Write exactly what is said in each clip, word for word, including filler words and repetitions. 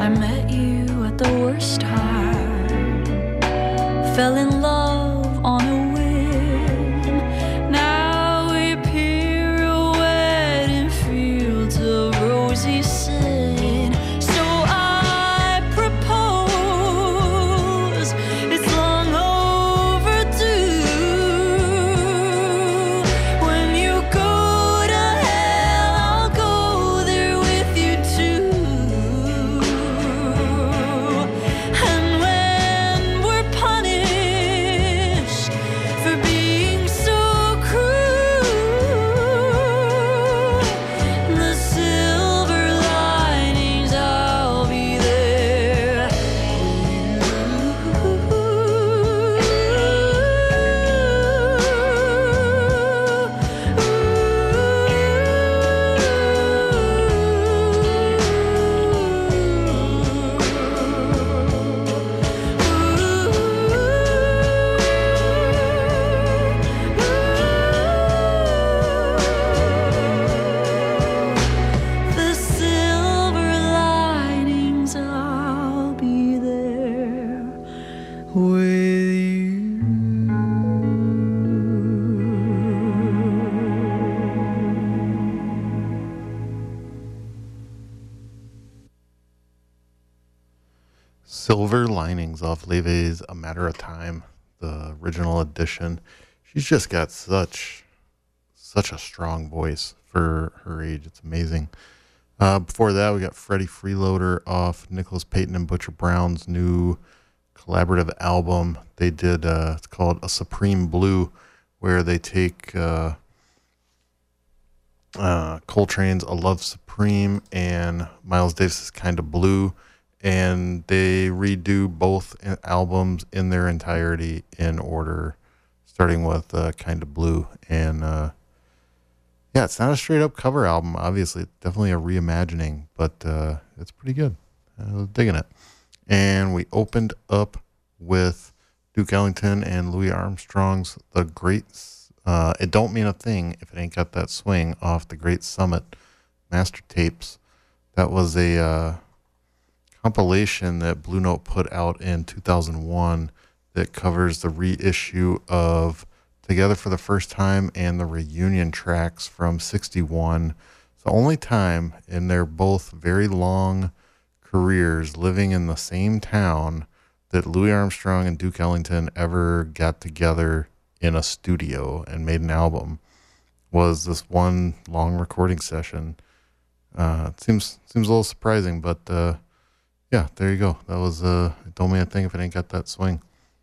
I met you at the worst time, fell in love on a whim. Now we pirouette in fields of rosy sin. So I propose, it's long overdue. When you go to hell, I'll go there with you too. And when we're punished for being so cruel, the silver linings, I'll be there the silver linings, I'll be there with you. Silver Linings off Leve's A Matter of Time, the original edition. She's just got such such a strong voice for her age. It's amazing. Uh, before that, we got Freddie Freeloader off Nicholas Payton and Butcher Brown's new collaborative album. They did, uh, it's called A Supreme Blue, where they take uh, uh, Coltrane's A Love Supreme and Miles Davis's Kind of Blue, and they redo both albums in their entirety in order, starting with uh, Kind of Blue. And uh, yeah, it's not a straight up cover album, obviously. It's definitely a reimagining, but uh, it's pretty good. I was digging it. And we opened up with Duke Ellington and Louis Armstrong's The Great, uh, It Don't Mean a Thing If It Ain't Got That Swing, off the Great Summit master tapes. That was a uh, compilation that Blue Note put out in two thousand one that covers the reissue of Together for the First Time and the reunion tracks from sixty-one. It's the only time in their both very long careers living in the same town that Louis Armstrong and Duke Ellington ever got together in a studio and made an album, was this one long recording session. Uh, it seems seems a little surprising, but uh, yeah, there you go. That was uh, Don't Mean a Thing If It Ain't Got That Swing.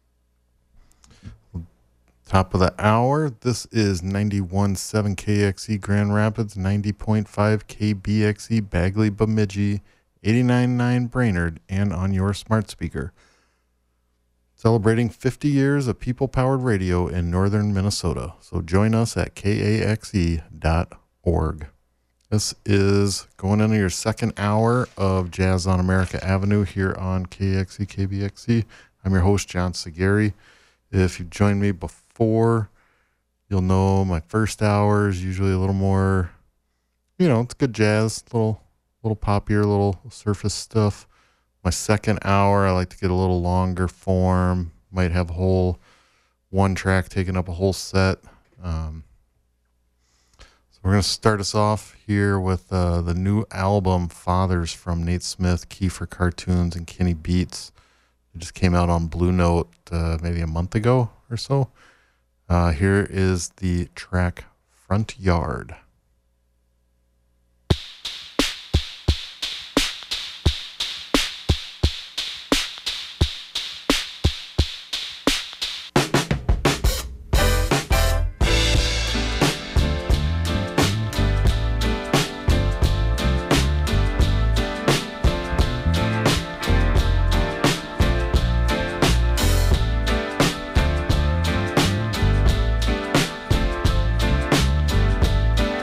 Top of the hour. This is ninety-one point seven K X E Grand Rapids, ninety point five K B X E Bagley Bemidji, eighty-nine point nine Brainerd, and on your smart speaker. Celebrating fifty years of people-powered radio in northern Minnesota. So join us at K A X E dot org. This is going into your second hour of Jazz on America Avenue here on K X E K B X E. I'm your host, John Segari. If you've joined me before, you'll know my first hour is usually a little more, you know, it's good jazz, little little poppier, little surface stuff. My second hour, I like to get a little longer form. Might have a whole one track taking up a whole set. Um, so we're going to start us off here with uh, the new album, Fathers, from Nate Smith, Kiefer Cartoons, and Kenny Beats. It just came out on Blue Note uh, maybe a month ago or so. Uh, here is the track Front Yard. Front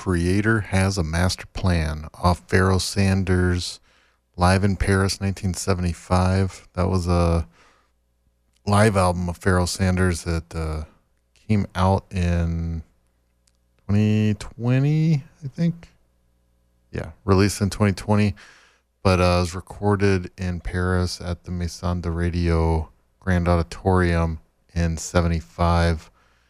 Creator Has a Master Plan off Pharoah Sanders' Live in Paris nineteen seventy-five. That was a live album of Pharoah Sanders that uh, came out in twenty twenty, I think. Yeah, released in twenty twenty, but uh, was recorded in Paris at the Maison de Radio Grand Auditorium in seventy-five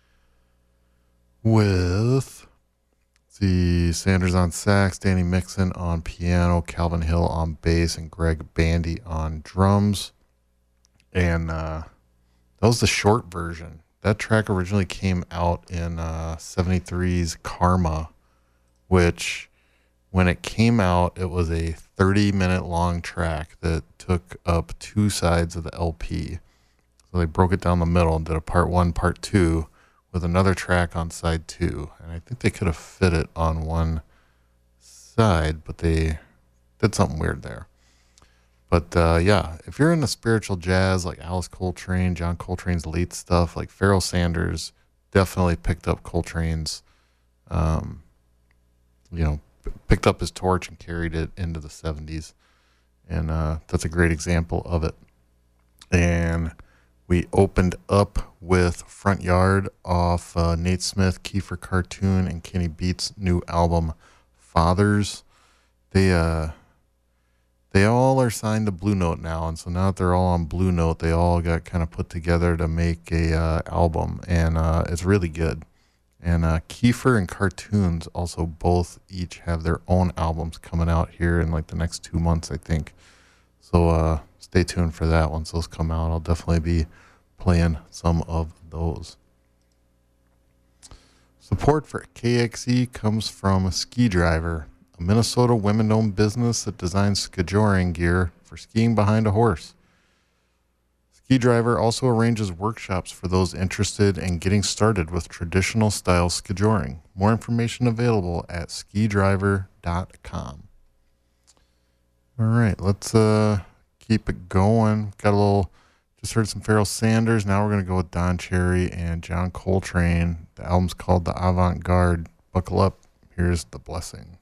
with the Sanders on sax, Danny Mixon on piano, Calvin Hill on bass, and Greg Bandy on drums. And uh, that was the short version. That track originally came out in uh, seventy-three's Karma, which when it came out, it was a thirty minute long track that took up two sides of the L P. So they broke it down the middle and did a part one, part two, with another track on side two. And I think they could have fit it on one side, but they did something weird there. But uh, yeah, if you're into spiritual jazz like Alice Coltrane, John Coltrane's late stuff, like Pharoah Sanders definitely picked up Coltrane's, um, you know, p- picked up his torch and carried it into the seventies. And uh, that's a great example of it. And we opened up with Front Yard off uh, Nate Smith, Kiefer Cartoon, and Kenny Beats' new album, Fathers. They uh, they all are signed to Blue Note now, and so now that they're all on Blue Note, they all got kind of put together to make a uh, album, and uh, it's really good. And uh, Kiefer and Cartoons also both each have their own albums coming out here in like the next two months, I think. So uh, stay tuned for that. Once those come out, I'll definitely be playing some of those. Support for K X E comes from Ski Driver, a Minnesota women-owned business that designs skijoring gear for skiing behind a horse. Ski Driver also arranges workshops for those interested in getting started with traditional style skijoring. More information available at ski driver dot com. All right, let's uh, keep it going. Got a little, just heard some Pharoah Sanders. Now we're going to go with Don Cherry and John Coltrane. The album's called The Avant Garde. Buckle up. Here's The Blessing.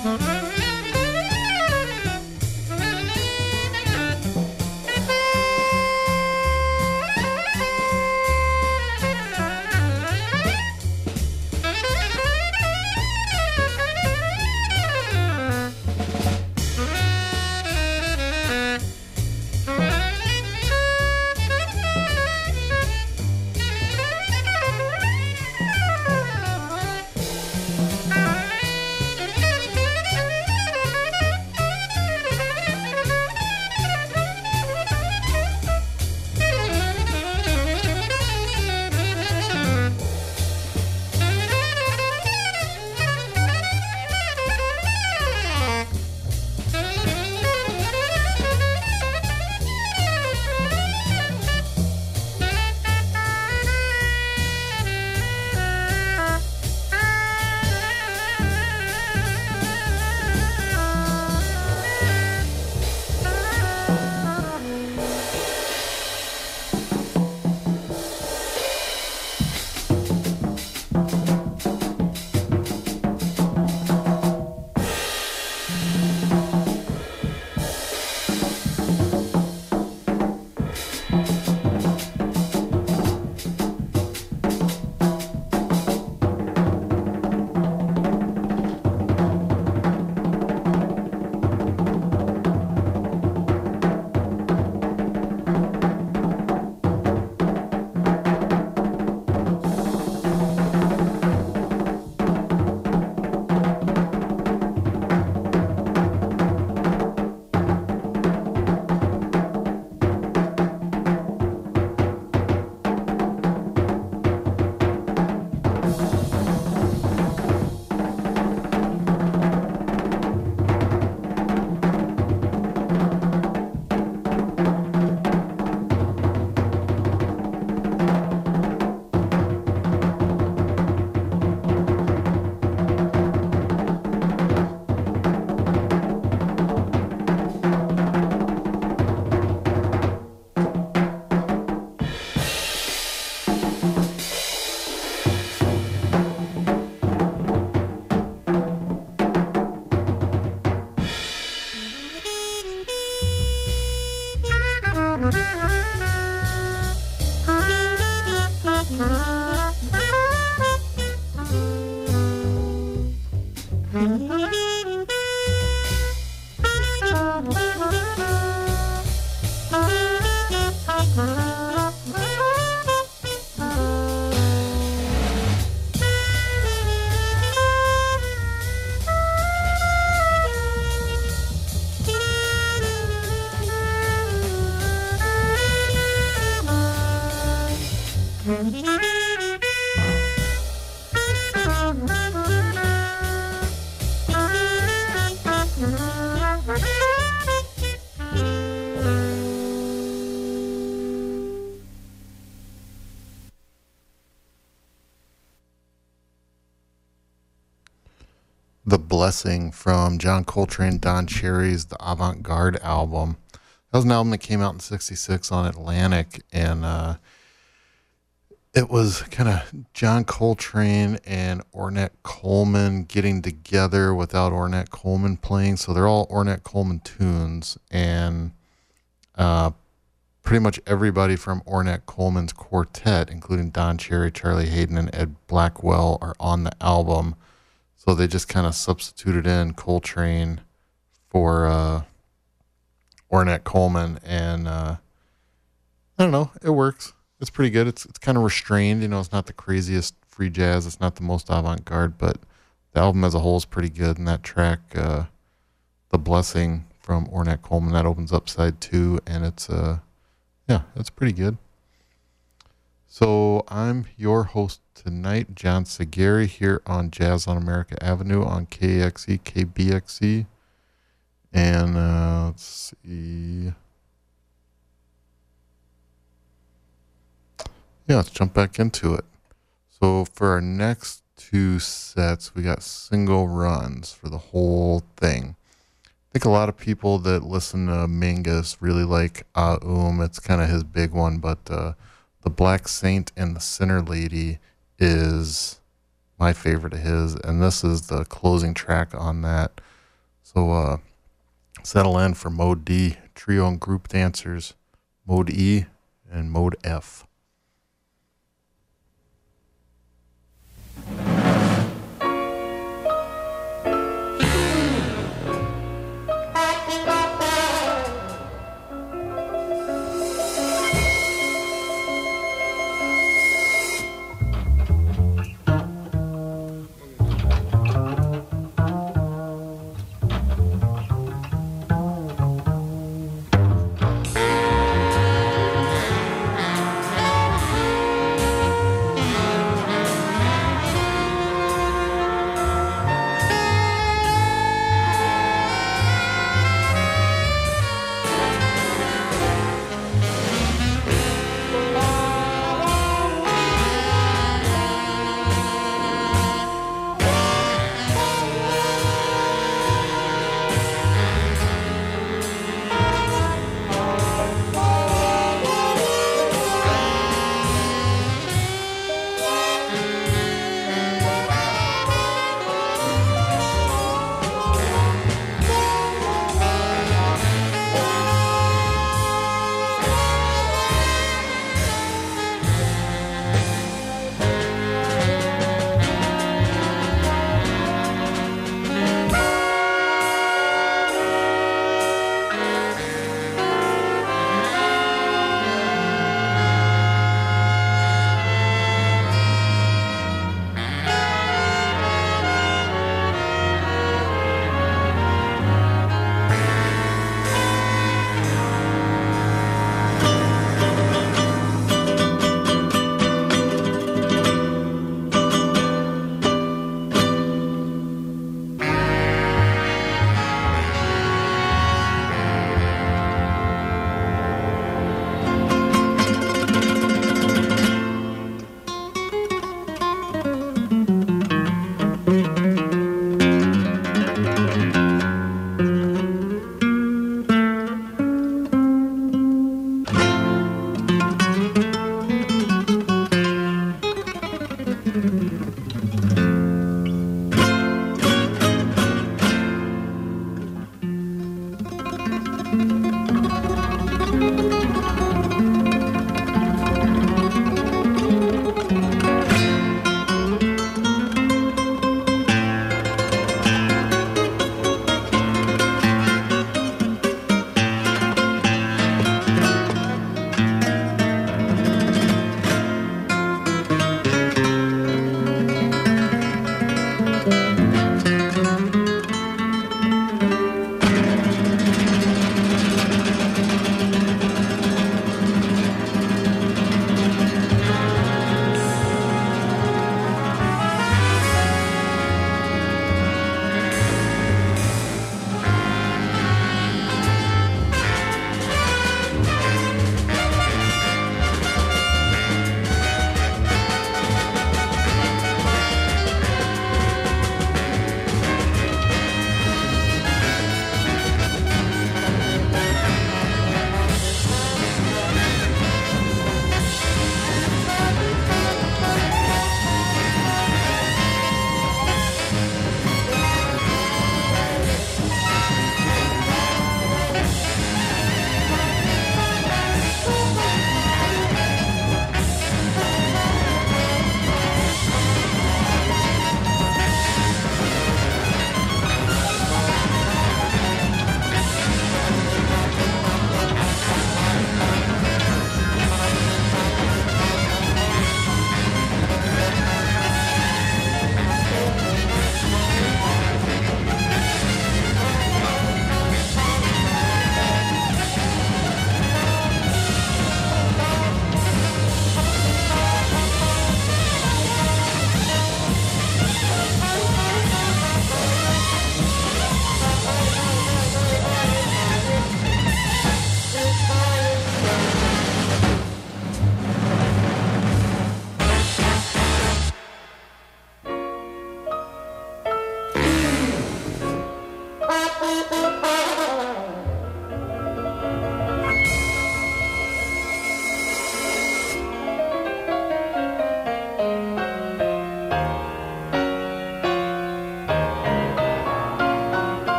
The Blessing from John Coltrane, Don Cherry's The Avant-Garde album. That was an album that came out in sixty-six on Atlantic, and uh, it was kind of John Coltrane and Ornette Coleman getting together without Ornette Coleman playing. So they're all Ornette Coleman tunes, and uh, pretty much everybody from Ornette Coleman's quartet, including Don Cherry, Charlie Hayden, and Ed Blackwell, are on the album. So they just kind of substituted in Coltrane for uh, Ornette Coleman, and uh, I don't know, it works. It's pretty good. It's it's kind of restrained, you know. It's not the craziest free jazz. It's not the most avant-garde, but the album as a whole is pretty good. And that track, uh, "The Blessing" from Ornette Coleman, that opens up side two, and it's uh, yeah, it's pretty good. So I'm your host tonight, John Segari, here on Jazz on America Avenue on K X E, K B X E. And uh, let's see. Yeah, let's jump back into it. So for our next two sets, we got single runs for the whole thing. I think a lot of people that listen to Mingus really like Aum. It's kind of his big one, but uh, The Black Saint and the Sinner Lady is my favorite of his, and this is the closing track on that. So uh, settle in for Mode D, trio and group dancers, Mode E, and Mode F.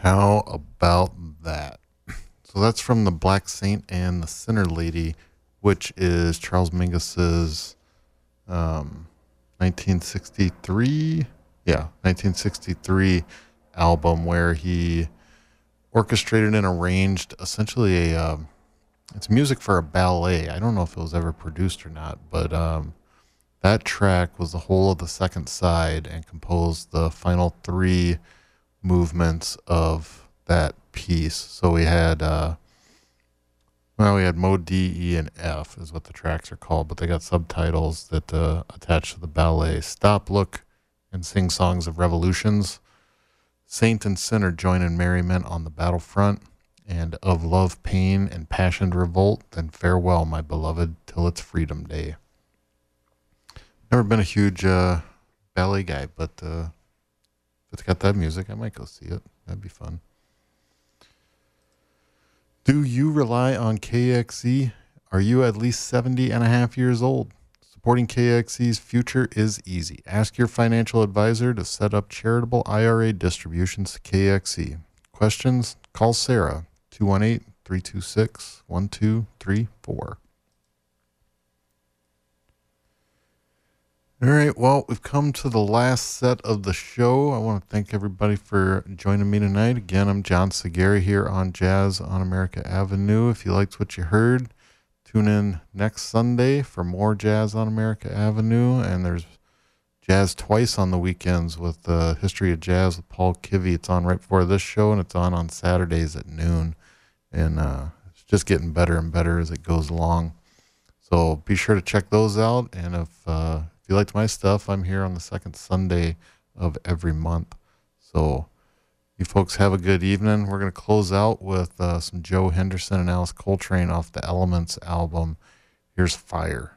How about that? So that's from The Black Saint and the Sinner Lady, which is Charles Mingus's um, nineteen sixty-three, yeah, nineteen sixty-three album where he orchestrated and arranged essentially a, um, it's music for a ballet. I don't know if it was ever produced or not, but um, that track was the whole of the second side and composed the final three movements of that piece. So we had, uh, well, we had Mode D, E, and F is what the tracks are called, but they got subtitles that uh, attach to the ballet. Stop, Look, and Sing Songs of Revolutions. Saint and Sinner join in merriment on the battlefront, and of love, pain, and passionate revolt, then farewell, my beloved, till it's Freedom Day. Never been a huge uh, ballet guy, but uh, if it's got that music, I might go see it. That'd be fun. Do you rely on K X E? Are you at least seventy and a half years old? Supporting K X E's future is easy. Ask your financial advisor to set up charitable I R A distributions to K X E. Questions? Call Sarah, two one eight, three two six, one two three four. All right, well, we've come to the last set of the show. I want to thank everybody for joining me tonight. Again, I'm John Segari here on Jazz on America Avenue. If you liked what you heard, tune in next Sunday for more Jazz on America Avenue. And there's jazz twice on the weekends with the uh, History of Jazz with Paul Kivy. It's on right before this show, and it's on on Saturdays at noon. And uh, it's just getting better and better as it goes along. So be sure to check those out. And if... Uh, If you liked my stuff, I'm here on the second Sunday of every month. So you folks have a good evening. We're going to close out with uh, some Joe Henderson and Alice Coltrane off the Elements album. Here's Fire.